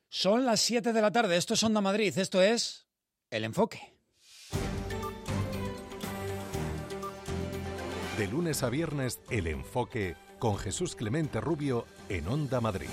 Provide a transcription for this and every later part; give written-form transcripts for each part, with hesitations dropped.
Son las 7 de la tarde, esto es Onda Madrid, esto es El Enfoque. De lunes a viernes, El Enfoque con Jesús Clemente Rubio en Onda Madrid.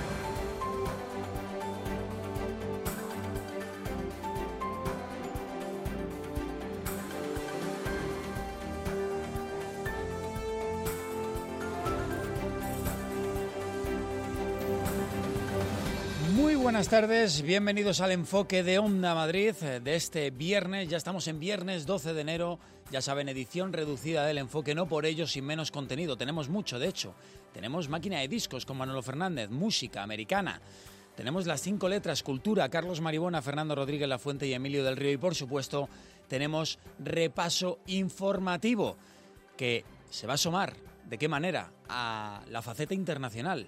Muy buenas tardes, bienvenidos al Enfoque de Onda Madrid de este viernes. Ya estamos en viernes 12 de enero, ya saben, edición reducida del Enfoque, no por ello sin menos contenido. Tenemos mucho, de hecho. Tenemos máquina de discos con Manolo Fernández, música americana. Tenemos las 5 letras, cultura, Carlos Maribona, Fernando Rodríguez Lafuente y Emilio del Río. Y por supuesto, tenemos repaso informativo que se va a asomar, ¿de qué manera?, a la faceta internacional.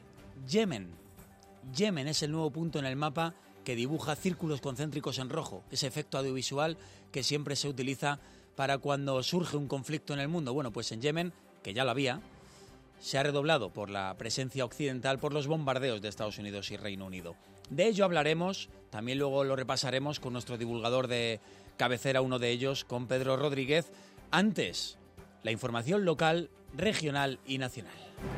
Yemen es el nuevo punto en el mapa que dibuja círculos concéntricos en rojo, ese efecto audiovisual que siempre se utiliza para cuando surge un conflicto en el mundo. Bueno, pues en Yemen, que ya lo había, se ha redoblado por la presencia occidental, por los bombardeos de Estados Unidos y Reino Unido. De ello hablaremos, también luego lo repasaremos con nuestro divulgador de cabecera, uno de ellos, con Pedro Rodríguez. Antes, la información local, regional y nacional.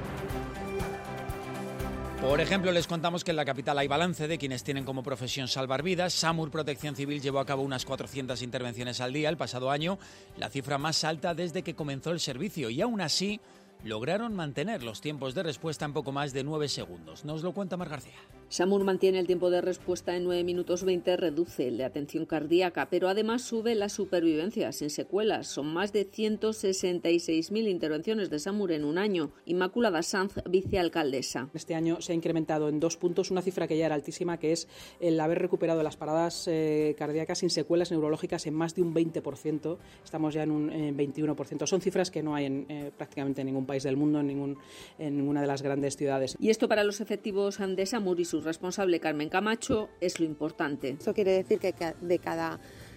Por ejemplo, les contamos que en la capital hay balance de quienes tienen como profesión salvar vidas. SAMUR Protección Civil llevó a cabo unas 400 intervenciones al día el pasado año, la cifra más alta desde que comenzó el servicio, y aún así lograron mantener los tiempos de respuesta en poco más de 9 segundos. Nos lo cuenta Mar García. SAMUR mantiene el tiempo de respuesta en 9 minutos 20, reduce el de atención cardíaca, pero además sube la supervivencia sin secuelas. Son más de 166.000 intervenciones de SAMUR en un año. Inmaculada Sanz, vicealcaldesa. Este año se ha incrementado en 2 puntos una cifra que ya era altísima, que es el haber recuperado las paradas cardíacas sin secuelas neurológicas en más de un 20%. Estamos ya en un 21%. Son cifras que no hay en prácticamente en ningún país del mundo, en ninguna de las grandes ciudades. Y esto para los efectivos de SAMUR y su responsable Carmen Camacho es lo importante. Eso quiere decir que de cada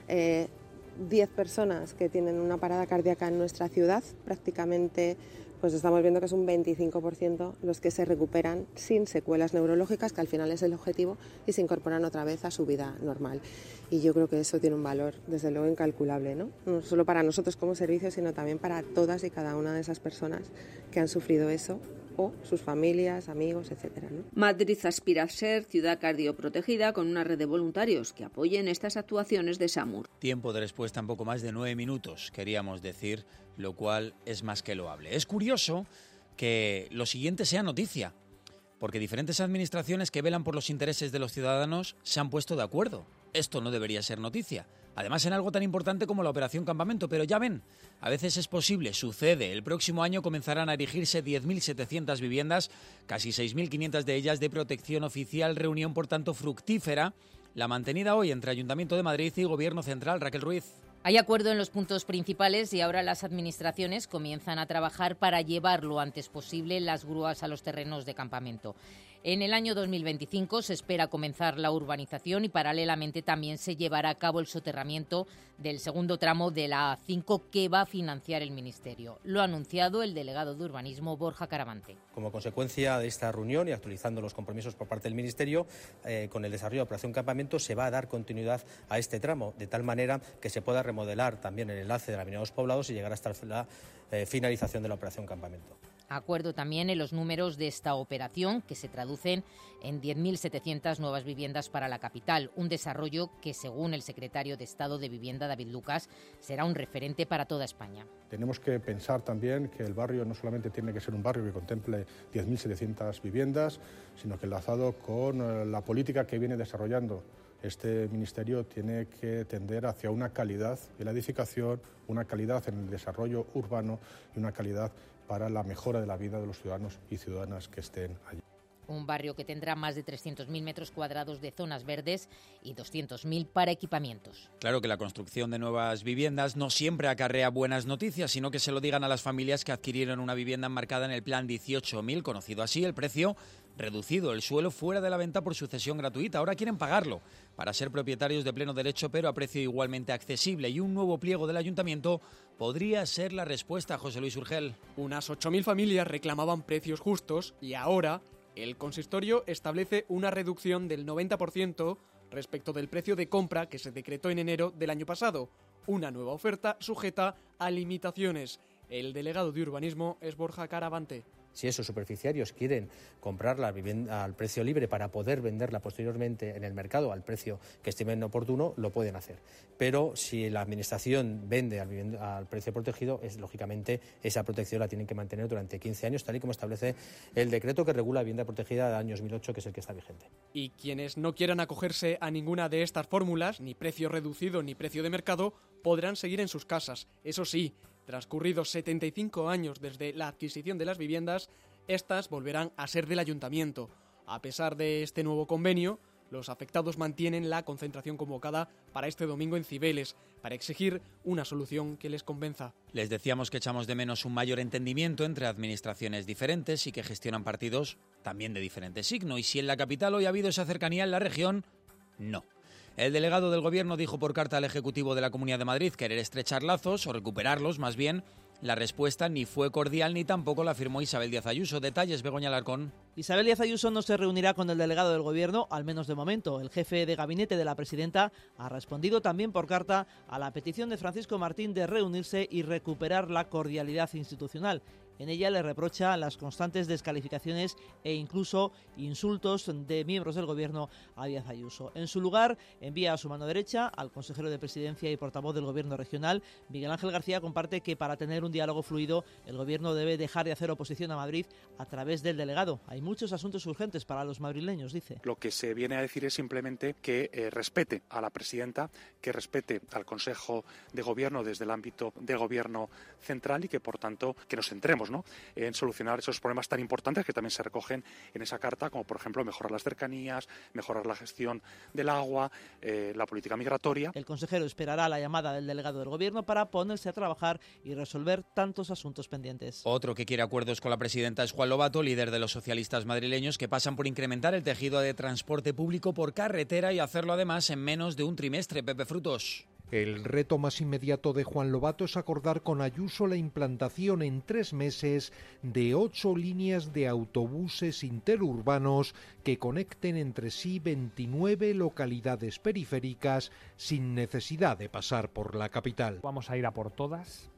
10 personas que tienen una parada cardíaca en nuestra ciudad, prácticamente pues estamos viendo que es un 25% los que se recuperan sin secuelas neurológicas, que al final es el objetivo, y se incorporan otra vez a su vida normal. Y yo creo que eso tiene un valor, desde luego, incalculable, ¿no? No solo para nosotros como servicio, sino también para todas y cada una de esas personas que han sufrido eso, o sus familias, amigos, etcétera, ¿no? Madrid aspira a ser ciudad cardioprotegida con una red de voluntarios que apoyen estas actuaciones de SAMUR. Tiempo de respuesta en poco más de 9 minutos, queríamos decir, lo cual es más que loable. Es curioso que lo siguiente sea noticia, porque diferentes administraciones que velan por los intereses de los ciudadanos se han puesto de acuerdo. Esto no debería ser noticia. Además, en algo tan importante como la Operación Campamento. Pero ya ven, a veces es posible, sucede. El próximo año comenzarán a erigirse 10.700 viviendas, casi 6.500 de ellas de protección oficial. Reunión, por tanto, fructífera, la mantenida hoy entre Ayuntamiento de Madrid y Gobierno Central. Raquel Ruiz. Hay acuerdo en los puntos principales y ahora las administraciones comienzan a trabajar para llevar lo antes posible las grúas a los terrenos de campamento. En el año 2025 se espera comenzar la urbanización y paralelamente también se llevará a cabo el soterramiento del segundo tramo de la A5 que va a financiar el Ministerio. Lo ha anunciado el delegado de Urbanismo, Borja Caravante. Como consecuencia de esta reunión y actualizando los compromisos por parte del Ministerio, con el desarrollo de la Operación Campamento se va a dar continuidad a este tramo, de tal manera que se pueda remodelar también el enlace de la Avenida de los Poblados y llegar hasta la finalización de la Operación Campamento. Acuerdo también en los números de esta operación, que se traducen en 10.700 nuevas viviendas para la capital. Un desarrollo que, según el secretario de Estado de Vivienda, David Lucas, será un referente para toda España. Tenemos que pensar también que el barrio no solamente tiene que ser un barrio que contemple 10.700 viviendas, sino que enlazado con la política que viene desarrollando este Ministerio tiene que tender hacia una calidad en la edificación, una calidad en el desarrollo urbano y una calidad para la mejora de la vida de los ciudadanos y ciudadanas que estén allí. Un barrio que tendrá más de 300.000 metros cuadrados de zonas verdes y 200.000 para equipamientos. Claro que la construcción de nuevas viviendas no siempre acarrea buenas noticias, sino que se lo digan a las familias que adquirieron una vivienda enmarcada en el Plan 18.000, conocido así, el precio reducido, el suelo fuera de la venta por sucesión gratuita. Ahora quieren pagarlo para ser propietarios de pleno derecho, pero a precio igualmente accesible. Y un nuevo pliego del Ayuntamiento podría ser la respuesta, José Luis Urgel. Unas 8.000 familias reclamaban precios justos y ahora El consistorio establece una reducción del 90% respecto del precio de compra que se decretó en enero del año pasado, una nueva oferta sujeta a limitaciones. El delegado de urbanismo es Borja Caravante. Si esos superficiarios quieren comprar la vivienda al precio libre para poder venderla posteriormente en el mercado al precio que estimen oportuno, lo pueden hacer. Pero si la Administración vende al precio protegido, lógicamente esa protección la tienen que mantener durante 15 años, tal y como establece el decreto que regula la vivienda protegida del año 2008, que es el que está vigente. Y quienes no quieran acogerse a ninguna de estas fórmulas, ni precio reducido ni precio de mercado, podrán seguir en sus casas. Eso sí, transcurridos 75 años desde la adquisición de las viviendas, estas volverán a ser del ayuntamiento. A pesar de este nuevo convenio, los afectados mantienen la concentración convocada para este domingo en Cibeles, para exigir una solución que les convenza. Les decíamos que echamos de menos un mayor entendimiento entre administraciones diferentes y que gestionan partidos también de diferente signo. Y si en la capital hoy ha habido esa cercanía, en la región, no. El delegado del Gobierno dijo por carta al Ejecutivo de la Comunidad de Madrid querer estrechar lazos, o recuperarlos más bien. La respuesta ni fue cordial ni tampoco la firmó Isabel Díaz Ayuso. Detalles, Begoña Alarcón. Isabel Díaz Ayuso no se reunirá con el delegado del Gobierno, al menos de momento. El jefe de gabinete de la presidenta ha respondido también por carta a la petición de Francisco Martín de reunirse y recuperar la cordialidad institucional. En ella le reprocha las constantes descalificaciones e incluso insultos de miembros del Gobierno a Díaz Ayuso. En su lugar, envía a su mano derecha al consejero de Presidencia y portavoz del Gobierno regional. Miguel Ángel García comparte que para tener un diálogo fluido, el Gobierno debe dejar de hacer oposición a Madrid a través del delegado. Hay muchos asuntos urgentes para los madrileños, dice. Lo que se viene a decir es simplemente que respete a la presidenta, que respete al Consejo de Gobierno desde el ámbito de Gobierno central y que, por tanto, que nos centremos, ¿no?, en solucionar esos problemas tan importantes que también se recogen en esa carta, como por ejemplo mejorar las cercanías, mejorar la gestión del agua, la política migratoria. El consejero esperará la llamada del delegado del Gobierno para ponerse a trabajar y resolver tantos asuntos pendientes. Otro que quiere acuerdos con la presidenta es Juan Lobato, líder de los socialistas madrileños, que pasan por incrementar el tejido de transporte público por carretera y hacerlo además en menos de un trimestre. Pepe Frutos. El reto más inmediato de Juan Lobato es acordar con Ayuso la implantación en 3 meses de 8 líneas de autobuses interurbanos que conecten entre sí 29 localidades periféricas sin necesidad de pasar por la capital. Vamos a ir a por todas,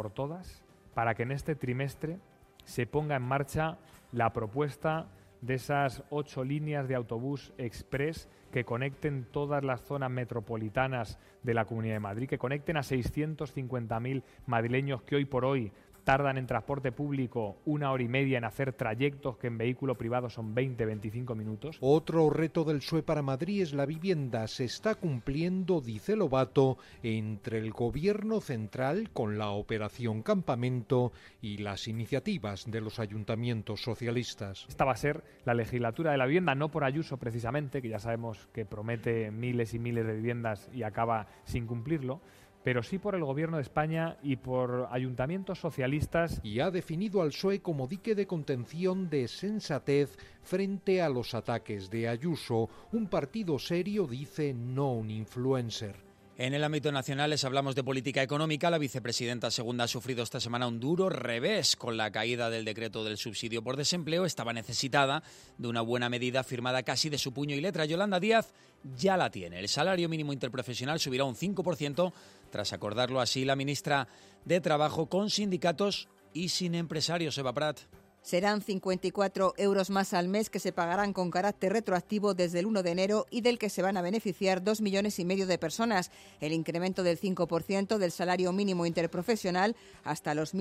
para que en este trimestre se ponga en marcha la propuesta de esas 8 líneas de autobús express que conecten todas las zonas metropolitanas de la Comunidad de Madrid, que conecten a 650.000 madrileños que hoy por hoy tardan en transporte público 1 hora y media en hacer trayectos que en vehículo privado son 20-25 minutos. Otro reto del PSOE para Madrid es la vivienda. Se está cumpliendo, dice Lobato, entre el Gobierno central con la operación Campamento y las iniciativas de los ayuntamientos socialistas. Esta va a ser la legislatura de la vivienda, no por Ayuso precisamente, que ya sabemos que promete miles y miles de viviendas y acaba sin cumplirlo, pero sí por el Gobierno de España y por ayuntamientos socialistas. Y ha definido al PSOE como dique de contención de sensatez frente a los ataques de Ayuso. Un partido serio, dice, no un influencer. En el ámbito nacional les hablamos de política económica. La vicepresidenta segunda ha sufrido esta semana un duro revés con la caída del decreto del subsidio por desempleo. Estaba necesitada de una buena medida firmada casi de su puño y letra. Yolanda Díaz ya la tiene. El salario mínimo interprofesional subirá un 5%, tras acordarlo así la ministra de Trabajo con sindicatos y sin empresarios. Eva Prat. Serán 54 euros más al mes que se pagarán con carácter retroactivo desde el 1 de enero y del que se van a beneficiar 2,5 millones de personas. El incremento del 5% del salario mínimo interprofesional hasta los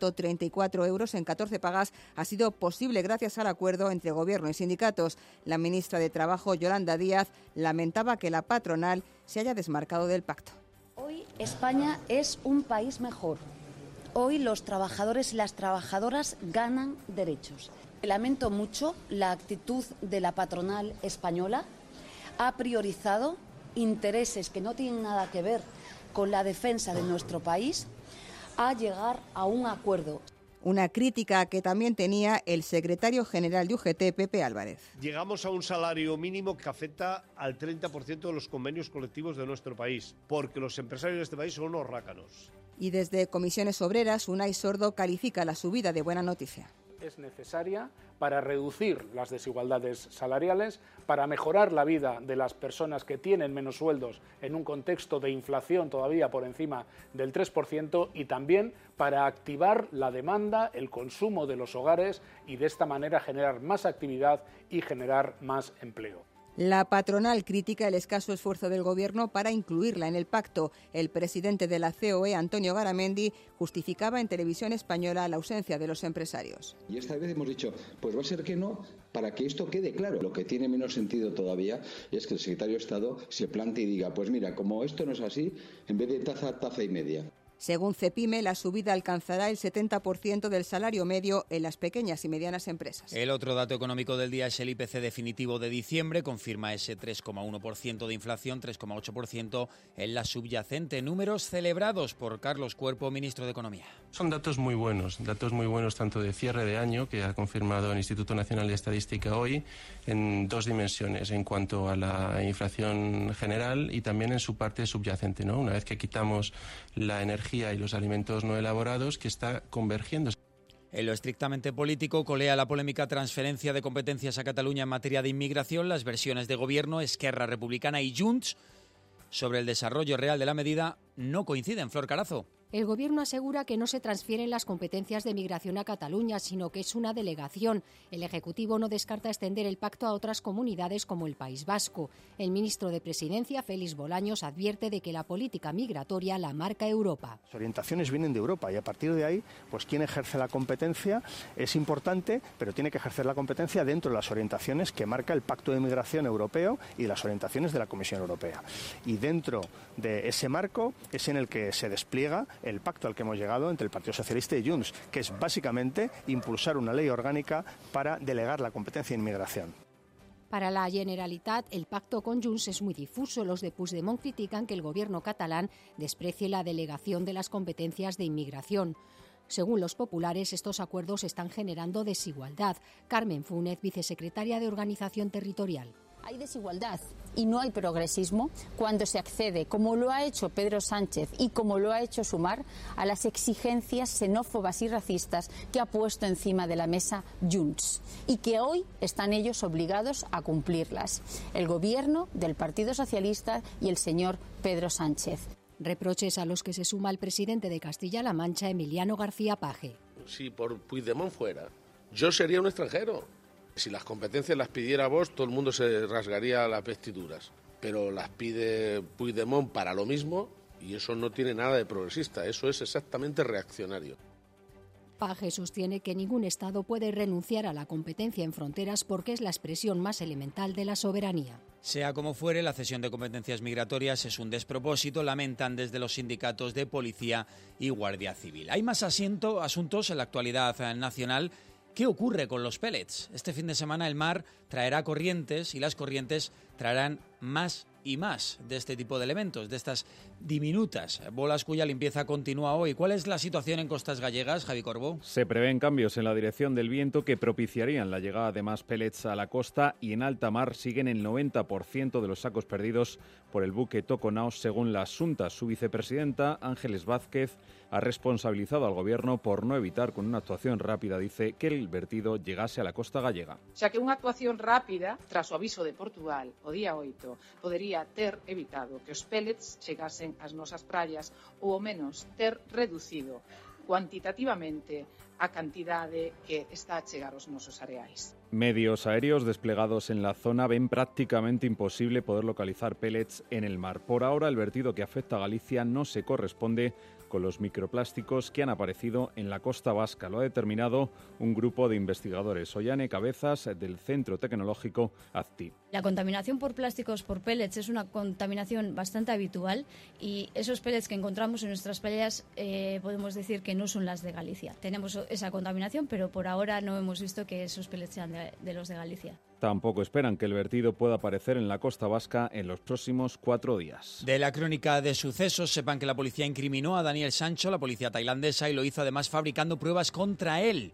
1.134 euros en 14 pagas ha sido posible gracias al acuerdo entre Gobierno y sindicatos. La ministra de Trabajo, Yolanda Díaz, lamentaba que la patronal se haya desmarcado del pacto. Hoy España es un país mejor. Hoy los trabajadores y las trabajadoras ganan derechos. Lamento mucho la actitud de la patronal española. Ha priorizado intereses que no tienen nada que ver con la defensa de nuestro país a llegar a un acuerdo. Una crítica que también tenía el secretario general de UGT, Pepe Álvarez. Llegamos a un salario mínimo que afecta al 30% de los convenios colectivos de nuestro país, porque los empresarios de este país son unos rácanos. Y desde Comisiones Obreras, Unai Sordo califica la subida de buena noticia. es necesaria para reducir las desigualdades salariales, para mejorar la vida de las personas que tienen menos sueldos en un contexto de inflación todavía por encima del 3% y también para activar la demanda, el consumo de los hogares y de esta manera generar más actividad y generar más empleo. La patronal critica el escaso esfuerzo del Gobierno para incluirla en el pacto. El presidente de la COE, Antonio Garamendi, justificaba en Televisión Española la ausencia de los empresarios. Y esta vez hemos dicho, pues va a ser que no, para que esto quede claro. Lo que tiene menos sentido todavía es que el secretario de Estado se plante y diga, pues mira, como esto no es así, en vez de taza, taza y media. Según Cepime, la subida alcanzará el 70% del salario medio en las pequeñas y medianas empresas. El otro dato económico del día es el IPC definitivo de diciembre, confirma ese 3,1% de inflación, 3,8% en la subyacente. Números celebrados por Carlos Cuerpo, ministro de Economía. Son datos muy buenos tanto de cierre de año, que ha confirmado el Instituto Nacional de Estadística hoy, en dos dimensiones, en cuanto a la inflación general y también en su parte subyacente, ¿no? Una vez que quitamos la energía y los alimentos no elaborados, que está convergiendo. En lo estrictamente político, colea la polémica transferencia de competencias a Cataluña en materia de inmigración. Las versiones de Gobierno, Esquerra Republicana y Junts sobre el desarrollo real de la medida no coinciden. Flor Carazo. El Gobierno asegura que no se transfieren las competencias de migración a Cataluña, sino que es una delegación. El Ejecutivo no descarta extender el pacto a otras comunidades como el País Vasco. El ministro de Presidencia, Félix Bolaños, advierte de que la política migratoria la marca Europa. Las orientaciones vienen de Europa y a partir de ahí, pues quien ejerce la competencia es importante, pero tiene que ejercer la competencia dentro de las orientaciones que marca el Pacto de Migración Europeo y las orientaciones de la Comisión Europea. Y dentro de ese marco es en el que se despliega el pacto al que hemos llegado entre el Partido Socialista y Junts, que es básicamente impulsar una ley orgánica para delegar la competencia en inmigración. Para la Generalitat, el pacto con Junts es muy difuso. Los de Puigdemont critican que el gobierno catalán desprecie la delegación de las competencias de inmigración. Según los populares, estos acuerdos están generando desigualdad. Carmen Fúnez, vicesecretaria de Organización Territorial. Hay desigualdad y no hay progresismo cuando se accede, como lo ha hecho Pedro Sánchez y como lo ha hecho Sumar, a las exigencias xenófobas y racistas que ha puesto encima de la mesa Junts y que hoy están ellos obligados a cumplirlas. El gobierno del Partido Socialista y el señor Pedro Sánchez. Reproches a los que se suma el presidente de Castilla-La Mancha, Emiliano García Paje. Si por Puigdemont fuera, yo sería un extranjero. Si las competencias las pidiera Vox, todo el mundo se rasgaría las vestiduras. Pero las pide Puigdemont para lo mismo y eso no tiene nada de progresista, eso es exactamente reaccionario. Paje sostiene que ningún Estado puede renunciar a la competencia en fronteras porque es la expresión más elemental de la soberanía. Sea como fuere, la cesión de competencias migratorias es un despropósito, lamentan desde los sindicatos de Policía y Guardia Civil. Hay más asuntos en la actualidad nacional. ¿Qué ocurre con los pellets? Este fin de semana el mar traerá corrientes y las corrientes traerán más y más de este tipo de elementos, de estas diminutas bolas cuya limpieza continúa hoy. ¿Cuál es la situación en costas gallegas, Javi Corbó? Se prevén cambios en la dirección del viento que propiciarían la llegada de más pellets a la costa y en alta mar siguen el 90% de los sacos perdidos por el buque Toconaos, según la Xunta. Su vicepresidenta, Ángeles Vázquez, ha responsabilizado al Gobierno por no evitar con una actuación rápida, dice, que el vertido llegase a la costa gallega. O sea que unha actuación rápida, tras o aviso de Portugal o día 8, podería ter evitado que os pellets chegasen ás nosas praias ou ao menos ter reducido cuantitativamente a cantidade que está a chegar aos nosos areais. Medios aéreos desplegados en la zona ven prácticamente imposible poder localizar pellets en el mar. Por ahora, el vertido que afecta a Galicia no se corresponde con los microplásticos que han aparecido en la costa vasca. Lo ha determinado un grupo de investigadores. Ollane Cabezas, del Centro Tecnológico AZTI. La contaminación por plásticos por pellets es una contaminación bastante habitual y esos pellets que encontramos en nuestras playas podemos decir que no son las de Galicia. Tenemos esa contaminación, pero por ahora no hemos visto que esos pellets sean de los de Galicia. Tampoco esperan que el vertido pueda aparecer en la costa vasca en los próximos 4 días. De la crónica de sucesos, sepan que la policía incriminó a Daniel Sancho, la policía tailandesa, y lo hizo además fabricando pruebas contra él.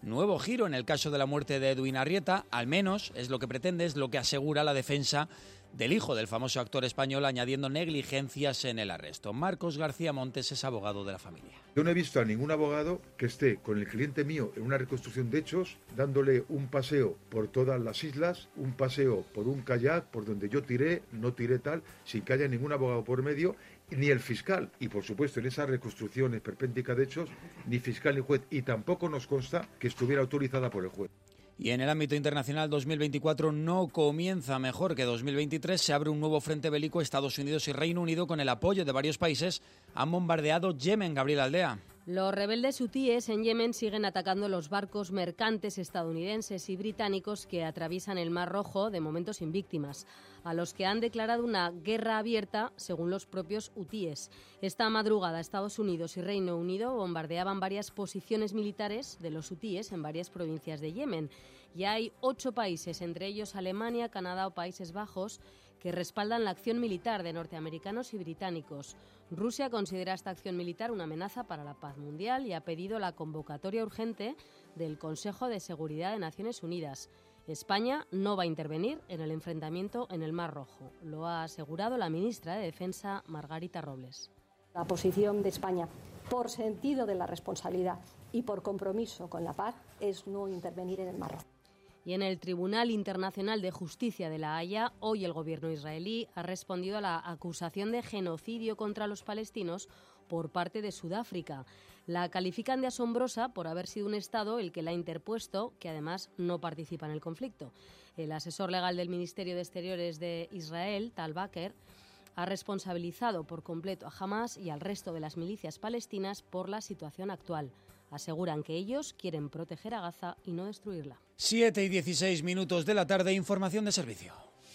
nuevo giro en el caso de la muerte de Edwin Arrieta, al menos es lo que pretende, es lo que asegura la defensa del hijo del famoso actor español, añadiendo negligencias en el arresto. Marcos García Montes es abogado de la familia. Yo no he visto a ningún abogado que esté con el cliente mío en una reconstrucción de hechos, dándole un paseo por todas las islas, un paseo por un kayak, por donde yo tiré, no tiré tal, sin que haya ningún abogado por medio, ni el fiscal. Y por supuesto, en esa reconstrucción esperpéntica de hechos, ni fiscal ni juez. Y tampoco nos consta que estuviera autorizada por el juez. Y en el ámbito internacional, 2024 no comienza mejor que 2023. Se abre un nuevo frente bélico. Estados Unidos y Reino Unido, con el apoyo de varios países, han bombardeado Yemen. Gabriel Aldea. Los rebeldes hutíes en Yemen siguen atacando los barcos mercantes estadounidenses y británicos que atraviesan el Mar Rojo, de momento sin víctimas, a los que han declarado una guerra abierta, según los propios hutíes. Esta madrugada, Estados Unidos y Reino Unido bombardeaban varias posiciones militares de los hutíes en varias provincias de Yemen. Y hay 8 países, entre ellos Alemania, Canadá o Países Bajos, que respaldan la acción militar de norteamericanos y británicos. Rusia considera esta acción militar una amenaza para la paz mundial y ha pedido la convocatoria urgente del Consejo de Seguridad de Naciones Unidas. España no va a intervenir en el enfrentamiento en el Mar Rojo, lo ha asegurado la ministra de Defensa, Margarita Robles. La posición de España, por sentido de la responsabilidad y por compromiso con la paz, es no intervenir en el Mar Rojo. Y en el Tribunal Internacional de Justicia de La Haya, hoy el gobierno israelí ha respondido a la acusación de genocidio contra los palestinos por parte de Sudáfrica. La califican de asombrosa por haber sido un Estado el que la ha interpuesto, que además no participa en el conflicto. El asesor legal del Ministerio de Exteriores de Israel, Tal Baker, ha responsabilizado por completo a Hamas y al resto de las milicias palestinas por la situación actual. Aseguran que ellos quieren proteger a Gaza y no destruirla. 7:16 de la tarde, información de servicio.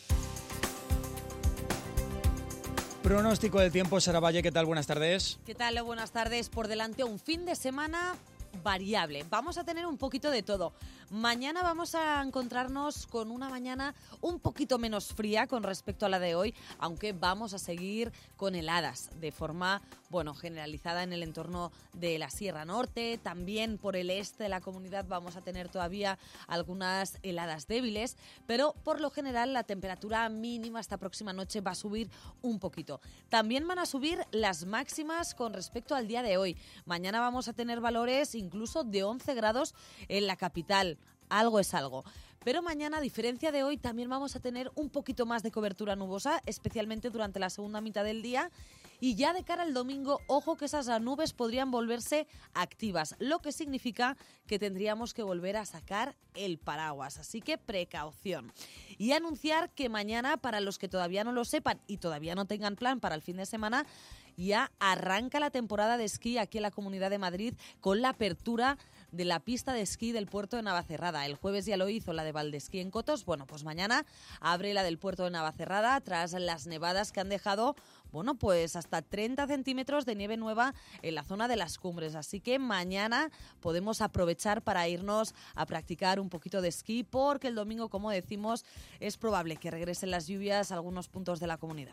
Pronóstico del tiempo, Sara Valle, ¿qué tal? Buenas tardes. ¿Qué tal? Buenas tardes. Por delante un fin de semana variable. Vamos a tener un poquito de todo. Mañana vamos a encontrarnos con una mañana un poquito menos fría con respecto a la de hoy, aunque vamos a seguir con heladas de forma, generalizada en el entorno de la Sierra Norte. También por el este de la comunidad vamos a tener todavía algunas heladas débiles, pero por lo general la temperatura mínima esta próxima noche va a subir un poquito. También van a subir las máximas con respecto al día de hoy. Mañana vamos a tener valores incluso de 11 grados en la capital. Algo es algo. Pero mañana, a diferencia de hoy, también vamos a tener un poquito más de cobertura nubosa, especialmente durante la segunda mitad del día. Y ya de cara al domingo, ojo que esas nubes podrían volverse activas, lo que significa que tendríamos que volver a sacar el paraguas. Así que precaución. Y anunciar que mañana, para los que todavía no lo sepan y todavía no tengan plan para el fin de semana, ya arranca la temporada de esquí aquí en la Comunidad de Madrid con la apertura de la pista de esquí del puerto de Navacerrada. El jueves ya lo hizo la de Valdesquí en Cotos. Pues mañana abre la del puerto de Navacerrada tras las nevadas que han dejado, hasta 30 centímetros de nieve nueva en la zona de las cumbres. Así que mañana podemos aprovechar para irnos a practicar un poquito de esquí, porque el domingo, como decimos, es probable que regresen las lluvias a algunos puntos de la comunidad.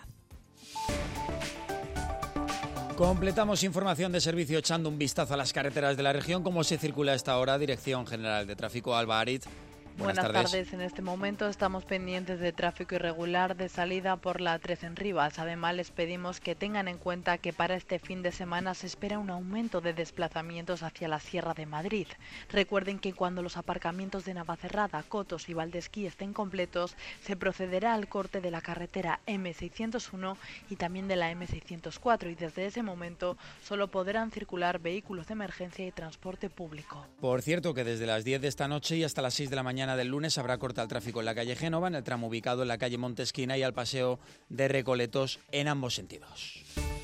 Completamos información de servicio echando un vistazo a las carreteras de la región. ¿Cómo se circula a esta hora? Dirección General de Tráfico, Alba Aritz. Buenas tardes. En este momento estamos pendientes de tráfico irregular de salida por la 3 en Rivas. Además, les pedimos que tengan en cuenta que para este fin de semana se espera un aumento de desplazamientos hacia la Sierra de Madrid. Recuerden que cuando los aparcamientos de Navacerrada, Cotos y Valdesquí estén completos, se procederá al corte de la carretera M601 y también de la M604, y desde ese momento solo podrán circular vehículos de emergencia y transporte público. Por cierto, que desde las 10 de esta noche y hasta las 6 de la mañana del lunes habrá corte al tráfico en la calle Génova, en el tramo ubicado en la calle Montesquina, y al paseo de Recoletos en ambos sentidos.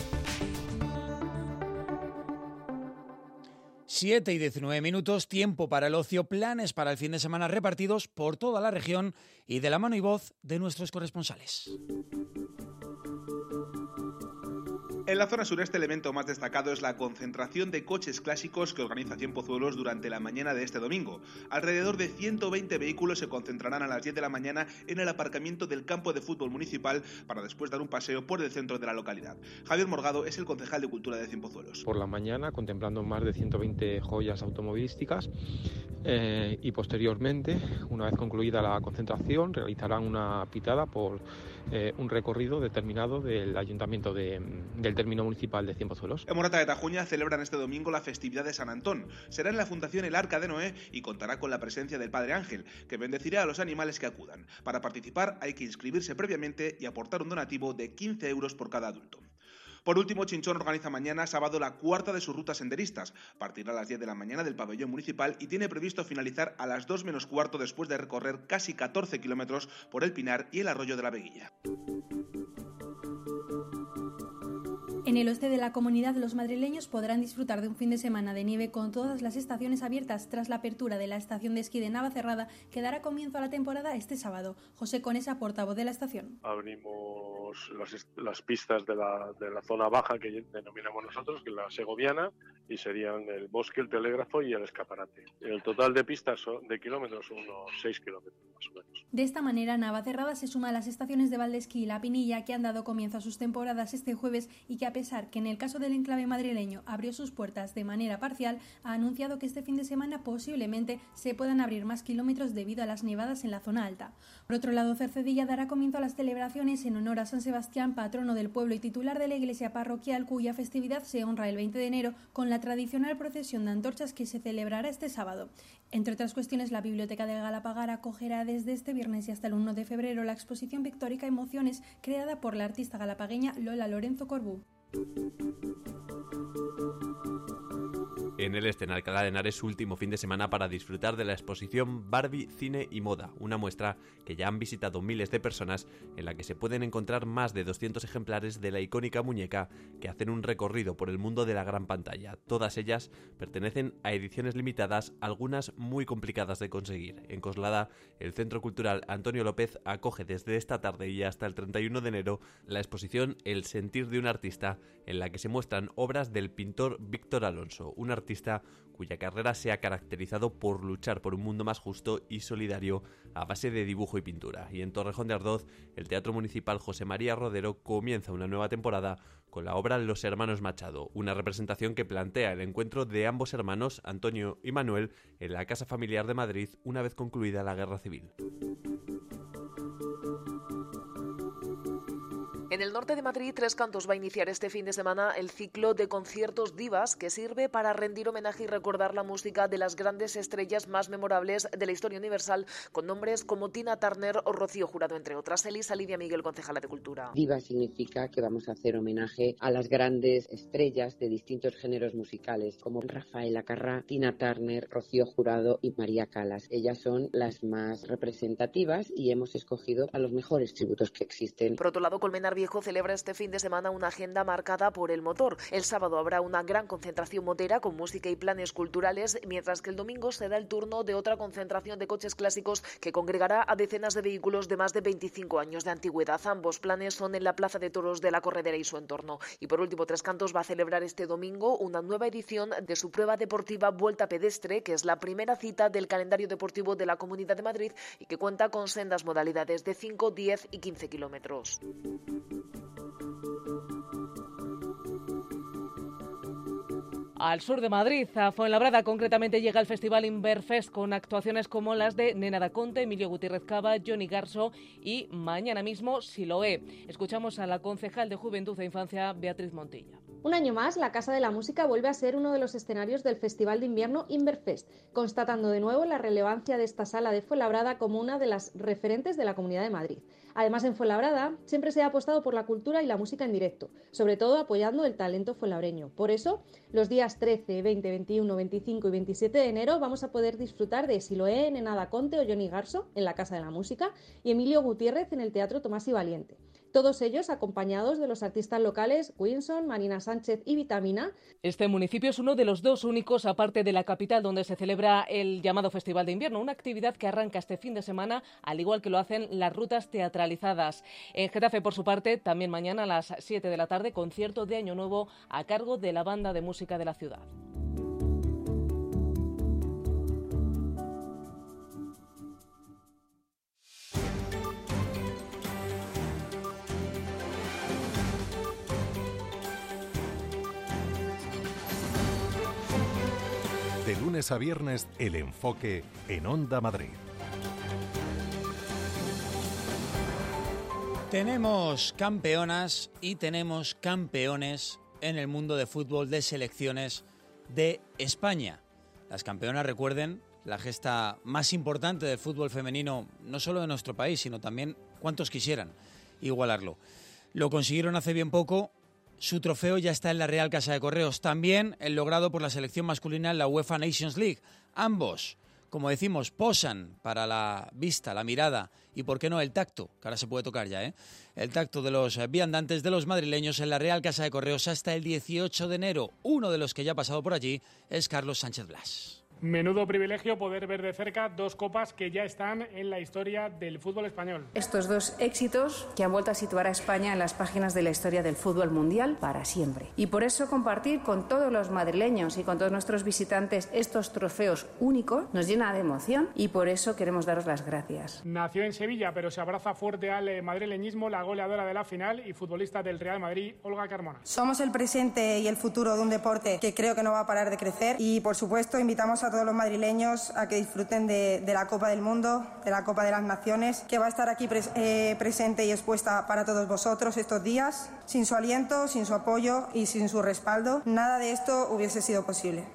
7:19, tiempo para el ocio, planes para el fin de semana repartidos por toda la región y de la mano y voz de nuestros corresponsales. En la zona sureste, el evento más destacado es la concentración de coches clásicos que organiza Cienpozuelos durante la mañana de este domingo. Alrededor de 120 vehículos se concentrarán a las 10 de la mañana en el aparcamiento del campo de fútbol municipal para después dar un paseo por el centro de la localidad. Javier Morgado es el concejal de Cultura de Cienpozuelos. Por la mañana, contemplando más de 120 joyas automovilísticas y posteriormente, una vez concluida la concentración, realizarán una pitada por un recorrido determinado del ayuntamiento del término municipal de Cienpozuelos. En Morata de Tajuña celebran este domingo la festividad de San Antón. Será en la Fundación El Arca de Noé y contará con la presencia del Padre Ángel, que bendecirá a los animales que acudan. Para participar hay que inscribirse previamente y aportar un donativo de 15 euros por cada adulto. Por último, Chinchón organiza mañana sábado la cuarta de sus rutas senderistas. Partirá a las 10 de la mañana del pabellón municipal y tiene previsto finalizar a las 2 menos cuarto después de recorrer casi 14 kilómetros por el Pinar y el Arroyo de la Veguilla. En el oeste de la comunidad, los madrileños podrán disfrutar de un fin de semana de nieve con todas las estaciones abiertas tras la apertura de la estación de esquí de Navacerrada, que dará comienzo a la temporada este sábado. José Conesa, portavoz de la estación. Abrimos las pistas de la zona baja, que denominamos nosotros, que es la segoviana, y serían el Bosque, el Telégrafo y el Escaparate. El total de pistas de kilómetros son unos 6 kilómetros más o menos. De esta manera, Navacerrada se suma a las estaciones de Valdesquí y La Pinilla, que han dado comienzo a sus temporadas este jueves y que, a pesar que en el caso del enclave madrileño abrió sus puertas de manera parcial, ha anunciado que este fin de semana posiblemente se puedan abrir más kilómetros debido a las nevadas en la zona alta. Por otro lado, Cercedilla dará comienzo a las celebraciones en honor a San Sebastián, patrono del pueblo y titular de la iglesia parroquial, cuya festividad se honra el 20 de enero con la tradicional procesión de antorchas que se celebrará este sábado. Entre otras cuestiones, la Biblioteca de Galapagar acogerá desde este viernes y hasta el 1 de febrero la exposición pictórica Emociones, creada por la artista galapagueña Lola Lorenzo Corbú. En el este, en Alcalá de Henares, último fin de semana para disfrutar de la exposición Barbie, Cine y Moda, una muestra que ya han visitado miles de personas, en la que se pueden encontrar más de 200 ejemplares de la icónica muñeca que hacen un recorrido por el mundo de la gran pantalla. Todas ellas pertenecen a ediciones limitadas, algunas muy complicadas de conseguir. En Coslada, el Centro Cultural Antonio López acoge desde esta tarde y hasta el 31 de enero la exposición El sentir de un artista, en la que se muestran obras del pintor Víctor Alonso, un artista cuya carrera se ha caracterizado por luchar por un mundo más justo y solidario a base de dibujo y pintura. Y en Torrejón de Ardoz, el Teatro Municipal José María Rodero comienza una nueva temporada con la obra Los Hermanos Machado, una representación que plantea el encuentro de ambos hermanos, Antonio y Manuel, en la Casa Familiar de Madrid una vez concluida la Guerra Civil. En el norte de Madrid, Tres Cantos va a iniciar este fin de semana el ciclo de conciertos divas que sirve para rendir homenaje y recordar la música de las grandes estrellas más memorables de la historia universal, con nombres como Tina Turner o Rocío Jurado, entre otras. Elisa Lidia Miguel, concejala de Cultura. Diva significa que vamos a hacer homenaje a las grandes estrellas de distintos géneros musicales, como Rafaela Carrà, Tina Turner, Rocío Jurado y María Callas. Ellas son las más representativas y hemos escogido a los mejores tributos que existen. Por otro lado, Colmenar Viejo celebra este fin de semana una agenda marcada por el motor. El sábado habrá una gran concentración motera con música y planes culturales, mientras que el domingo será el turno de otra concentración de coches clásicos que congregará a decenas de vehículos de más de 25 años de antigüedad. Ambos planes son en la Plaza de Toros de la Corredera y su entorno. Y por último, Tres Cantos va a celebrar este domingo una nueva edición de su prueba deportiva Vuelta Pedestre, que es la primera cita del calendario deportivo de la Comunidad de Madrid y que cuenta con sendas modalidades de 5, 10 y 15 kilómetros. Al sur de Madrid, a Fuenlabrada, concretamente, llega el Festival Inverfest con actuaciones como las de Nena da Conte, Emilio Gutiérrez Cava, Johnny Garso y mañana mismo Siloé. Escuchamos a la concejal de Juventud e Infancia, Beatriz Montilla. Un año más, la Casa de la Música vuelve a ser uno de los escenarios del Festival de Invierno Inverfest, constatando de nuevo la relevancia de esta sala de Fuenlabrada como una de las referentes de la Comunidad de Madrid. Además, en Fuenlabrada siempre se ha apostado por la cultura y la música en directo, sobre todo apoyando el talento fuenlabreño. Por eso, los días 13, 20, 21, 25 y 27 de enero vamos a poder disfrutar de Siloé, Nena da Conte o Johnny Garso en la Casa de la Música y Emilio Gutiérrez en el Teatro Tomás y Valiente. todos ellos acompañados de los artistas locales Winson, Marina Sánchez y Vitamina. Este municipio es uno de los 2 únicos, aparte de la capital, donde se celebra el llamado Festival de Invierno, una actividad que arranca este fin de semana, al igual que lo hacen las rutas teatralizadas. En Getafe, por su parte, también mañana a las 7 de la tarde, concierto de Año Nuevo a cargo de la banda de música de la ciudad. De lunes a viernes, El Enfoque en Onda Madrid. Tenemos campeonas y tenemos campeones en el mundo de fútbol de selecciones de España. Las campeonas, recuerden, la gesta más importante del fútbol femenino, no solo de nuestro país, sino también cuantos quisieran igualarlo. Lo consiguieron hace bien poco. Su trofeo ya está en la Real Casa de Correos. También el logrado por la selección masculina en la UEFA Nations League. Ambos, como decimos, posan para la vista, la mirada y, ¿por qué no, el tacto? Que ahora se puede tocar ya, el tacto de los viandantes de los madrileños en la Real Casa de Correos hasta el 18 de enero. Uno de los que ya ha pasado por allí es Carlos Sánchez Blas. Menudo privilegio poder ver de cerca 2 copas que ya están en la historia del fútbol español. Estos 2 éxitos que han vuelto a situar a España en las páginas de la historia del fútbol mundial para siempre. Y por eso compartir con todos los madrileños y con todos nuestros visitantes estos trofeos únicos nos llena de emoción y por eso queremos daros las gracias. Nació en Sevilla, pero se abraza fuerte al madrileñismo la goleadora de la final y futbolista del Real Madrid, Olga Carmona. Somos el presente y el futuro de un deporte que creo que no va a parar de crecer y, por supuesto, invitamos a todos los madrileños a que disfruten de la Copa del Mundo, de la Copa de las Naciones, que va a estar aquí presente y expuesta para todos vosotros estos días. Sin su aliento, sin su apoyo y sin su respaldo, nada de esto hubiese sido posible.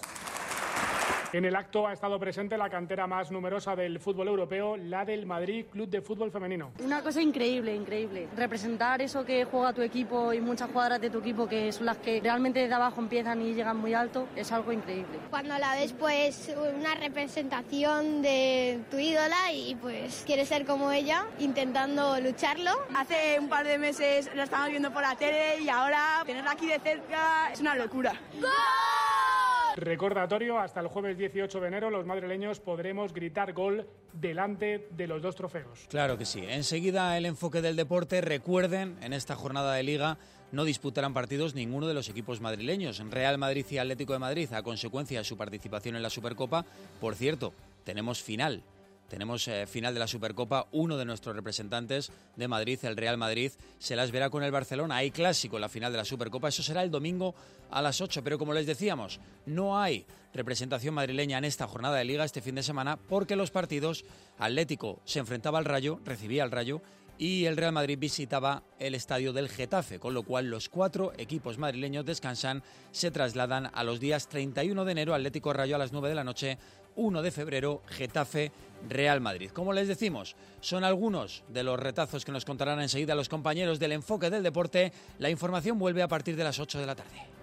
En el acto ha estado presente la cantera más numerosa del fútbol europeo, la del Madrid Club de Fútbol Femenino. Una cosa increíble, increíble. Representar eso que juega tu equipo y muchas jugadoras de tu equipo que son las que realmente desde abajo empiezan y llegan muy alto, es algo increíble. Cuando la ves, pues una representación de tu ídola y pues quieres ser como ella, intentando lucharlo. Hace un par de meses la estábamos viendo por la tele y ahora tenerla aquí de cerca es una locura. ¡Gol! Recordatorio, hasta el jueves 18 de enero los madrileños podremos gritar gol delante de los 2 trofeos. Claro que sí. Enseguida el enfoque del deporte. Recuerden, en esta jornada de Liga no disputarán partidos ninguno de los equipos madrileños. Real Madrid y Atlético de Madrid, a consecuencia de su participación en la Supercopa. Por cierto, tenemos final. Tenemos final de la Supercopa. Uno de nuestros representantes de Madrid, el Real Madrid, se las verá con el Barcelona. Hay clásico en la final de la Supercopa. Eso será el domingo a las 8. Pero como les decíamos, no hay representación madrileña en esta jornada de Liga este fin de semana porque los partidos, Atlético se enfrentaba al Rayo, recibía al Rayo, y el Real Madrid visitaba el estadio del Getafe, con lo cual los 4 equipos madrileños descansan, se trasladan a los días 31 de enero, Atlético Rayo a las 9 de la noche, 1 de febrero, Getafe, Real Madrid. Como les decimos, son algunos de los retazos que nos contarán enseguida los compañeros del Enfoque del Deporte. La información vuelve a partir de las 8 de la tarde.